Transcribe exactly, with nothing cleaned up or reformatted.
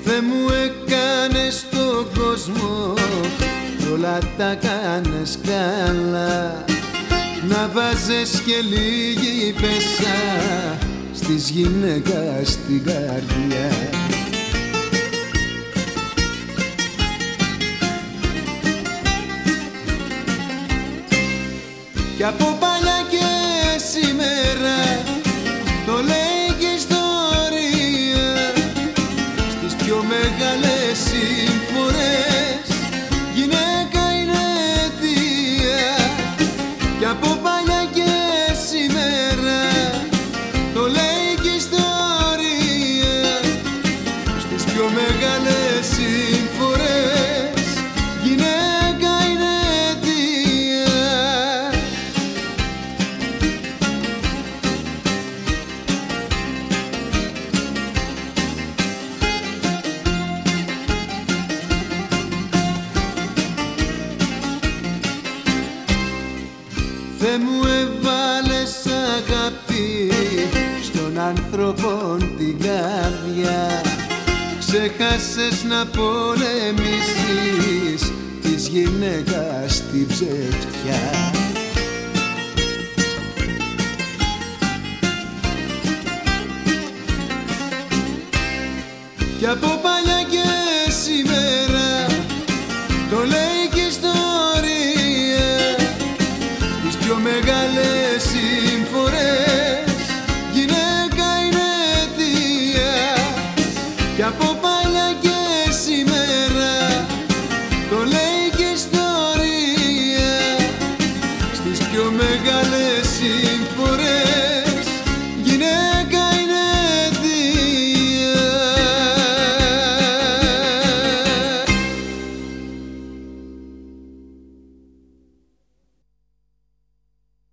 Θεέ μου, έκανες τον κόσμο κι όλα τα κάνες καλά, να βάζες και λίγη πέσα στις γυναίκας στην καρδιά. Κι από παλιά και σήμερα το λέει και ιστορία, στις πιο μεγάλες συμφορές γυναίκα είναι αιτία. Κι από παλιά και σήμερα το λέει και ιστορία, στις πιο μεγάλες συμφορές γυναίκα είναι αιτία. Θεέ μου, έβαλες αγάπη στον άνθρωπο την καρδιά, ξέχασες να πολεμήσεις της γυναίκας την ψευτιά. Κι από